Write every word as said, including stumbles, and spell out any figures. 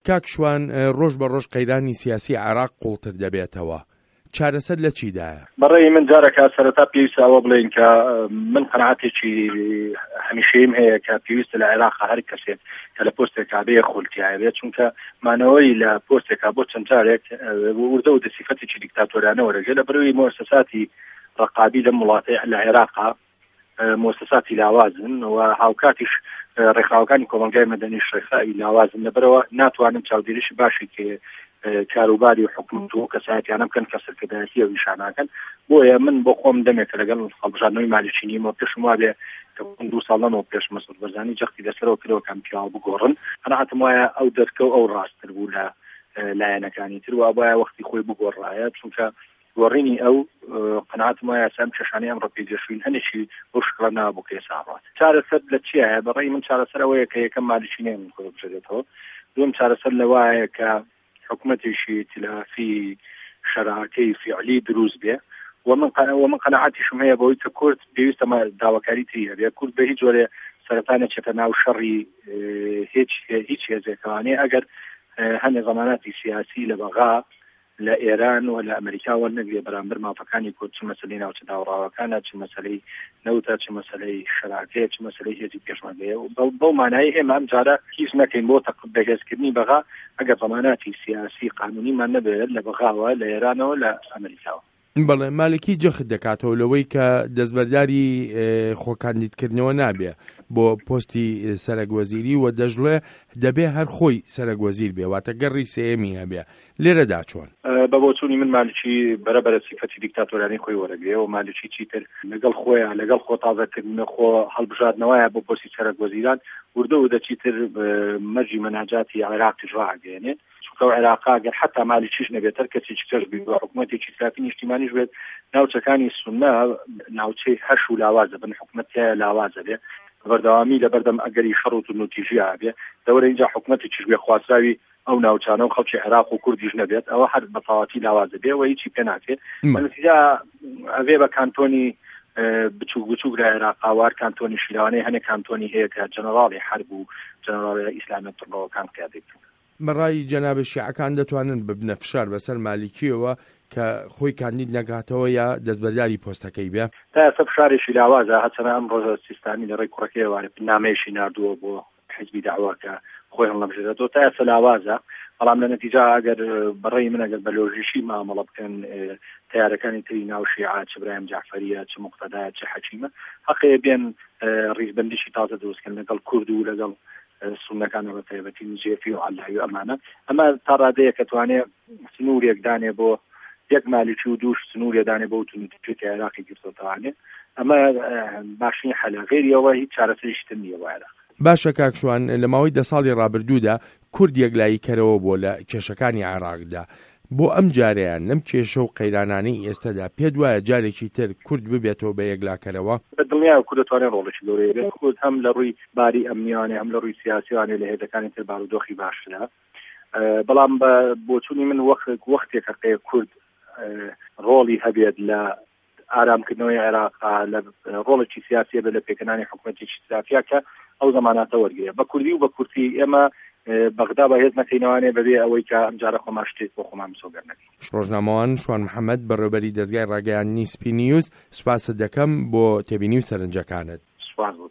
کاکشوان ڕۆژ بە ڕۆژ قەیرانی سیاسی عێراق قوڵتر دەبێتەوە، چارەسەر لە چیدایە؟ بەڕێی من جارێکا سەرەتا پێویستە ئەوە بڵێن کە من قەناعەتێکی هەمیشەییم هەیە کە پێویستە لە عێراقا هەر کەسێک کە لە پۆستێکا بێ خولتیایە بێت، چونکە مانەوەی لە پۆستێکا بۆ چەند جارێک وردە و دەسیفەتێکی دیکتاتۆرانە وەرەگرێت لە بەروی مؤسساتی ڕقابی لە وڵاتەی لە عێراقا مؤسساتی لاوازن و هاوکاتیش ڕێکخراوەکانی کۆمەلگای مەدەنی ڕێکخراوی لاوازن، لەبەرەوە ناتوانن چاودێریشی باشی کە کاروباری و حکومت و کەسایەتیانە بکەن کە سەرکردایەتی و نیشاناکەن. بۆیە من بۆ خۆم دەمێکە لەگەڵ هەڵبژاردنەوەی مالیچینیمەوە پێشم وابێ کە دوو ساڵەنەوە پێش مەسعود بەرزانی جەختی لەسەرەوە کردەوە کەم پیاوە بگۆڕن. قەناعەتم وایە ئەو دەرکە و ئەو ڕاستتر بوو لە لایەنەکانی تر، و بایە وەختی خۆی بگۆڕایە، چونکە گۆڕینی ئەو قەناعەتم وایە سام کێشانەی ئەمڕۆ پێگەشتوین هەنێکی بۆ شکڵە نابوو کە ئێستا هەڵات. چارەسەر لە چیایە؟ بەڕێی من چارەسەر ئەوەیە کە یەکەم مالیچینی من خۆی بژێتەوە، دووەم چارەسەر لەوایە کە حکومتێکی تلافی شەراکەی فعلی دروست بێ، ومن ومن قەناعەتیشم هەیە بەوەی کە کورد پێویستە داواکاری تری هەبێ. کورد بە هیچ جۆرێ سەرەتا نەچێتە ناو شەڕی هیچ هیچ هێزێکەوانەیە ئەگەر هەنێ زەماناتی سیاسی لە بەغا لە ئێران و لە ئەمریکا وەرنەگرێ بەرامبەر مافەکانی کورد، چ مەسەلەی ناوچە داوەڕاوەکانە، چ مەسەلەی نەوتە، چ مەسەلەی شەراکەیە، چ مەسەلەی هێزی پێشمەرگەیە. بەو مانایی ئێمە ئەم جارە هیچ نەکەین بۆ بەهێزکردنی بەغا ئەگەر زەماناتی سیاسی قانونیمان نەبێت لە بەغاوە لە ئێرانەوە لە ئەمریکاوە. بەڵێ مالکی جەخت دەکاتەوە لەوەی کە دەستبەرداری خۆکاندیدکردنەوە نابێ بۆ پۆستی سەرۆکوەزیری و دەژڵێ دەبێ هەر خۆی سەرۆکوەزیر بێ، واتە گەڕی سێمی هەبێ. لێرەدا چۆن؟ بە بۆچوونی من مالکی بەرەبەرە سیفەتی دیکتاتۆرانی خۆی وەرەگرێ و مالکی چیتر لەگەڵ خۆیان لەگەڵ خۆ تازەکردنە خۆ هەڵبژاردنەوەیە بۆ پۆستی سەرۆکوەزیران وردە و دەچیتر مەرجی مەناجاتی عێراقیش ڕاگەێنێت. چونکە عێراقا گەر حتا مالیکیش نەبێت هەر کەسێکی ترش بێت و حکوومەتێکی تلافی نیشتیمانیش بێت، ناوچەکانی سونە ناوچەی هەش و لاوازە بن، حکوومەتیایە لاوازە بێ بەردەوامی لە بەردەم ئەگەری شەڕ و نوتیژیا بێ، دەوەرە اینجا حکوومەتێکیش بێ خوازراوی ئەو ناوچانە و خەڵکی عێراق و کوردیش نەبێت، ئەوە هەر بە تەواوی لاوازە بێ و هیچی پێ ناکرێت. بەنتیجا ئەوێ بە کانتۆنی بچوک بچوک لە عێراقاوار کانتۆنی شیلوانەی هەنێ کانتۆنی هەیە کە جەنەڕاڵی حرب و جەنەڕاڵی ئیسلامیەتەوەکان قیادەکەن. بەڕای جەنابە شیعەکان دەتوانن ببنە فشار بەسەر مالیکیەوە کە خۆی کاندید نەکاتەوە یا دەستبەرداری پۆستەکەی بێ؟ تا ئێستا فشارێکی لاوازە، هەچەنە ئەم ڕۆژە سیستانی لە ڕێی کوڕەکەیەوە نامەیەشی ناردووە بۆ حیزبی داوا کە خۆی هەڵەبژێتەوە، تا ئێستا لاوازە. بەڵام لە نەتیجا ئەگەر بەڕێی من ئەگەر بە لۆژیشی مامەڵە بکەن تیارەکانی تری ناو شیعە، چ برایم جعفەریە، چ موقتەدایە، چ حەکیمە، حەقەیە بێن ڕیزبەندیشی تازە دروستکەن لەگەڵ کورد و لەگەڵ سونەکانە بە تایبەتی نجێفی و عەلایی و ئەمانە. ئەمە تا ڕادەیە کە توانێت سنوورێک دانێ بۆ یەک مالیکی و دووش سنوورێ دانێ بۆ توێتی عێراقی گرتوتەوانێ. ئەمە باشنی حەلە، غێریەوە هیچ چارەسەریش تر نییە بۆ عێراق. باشە کاکشوان، لە ماوەی دە ساڵی ڕابردوودا کورد یەکلایی کەرەوە بۆ لە کێشەکانی عێراقدا. بۆ ئەم جارەیان لەم کێشە و قەیرانانەی ئێستادا پێت وایە جارێکی تر کورد ببێتەوە بە یەکلاکەرەوە؟ دڵنیایە کورد دەتوانێت ڕۆڵێکی گەورەی بێت. کورد هەم لە ڕووی باری ئەمنیوانێ هەم لە ڕووی سیاسیوانێ لە هێزەکانی تر بارودۆخی باشترە. بەڵام بە بۆچوونی من وەختێکە قەیە کورد ڕۆڵی هەبێت لە ئارامکردنەوەی عێراقا، لە ڕۆڵێکی سیاسیە بێت لە پێکەنانی حکوومەتێکی تلافیا کە ئەو زەماناتە وەرگێ بە کوردی و بە کورتی. ئێمە بەغدا بە هێز نەکەینەوانێ بەبێ ئەوەی کە ئەم جارە خۆمان شتێک بۆ خۆمان مسۆگەر نەکەین. ڕۆژنامەوان شوان محەممەد بەڕێوەبەری دەستگای ڕاگەیاندنی سپی نیوز، سوپاست دەکەم بۆ تێبینی و سەرنجەکانت. سوپاس.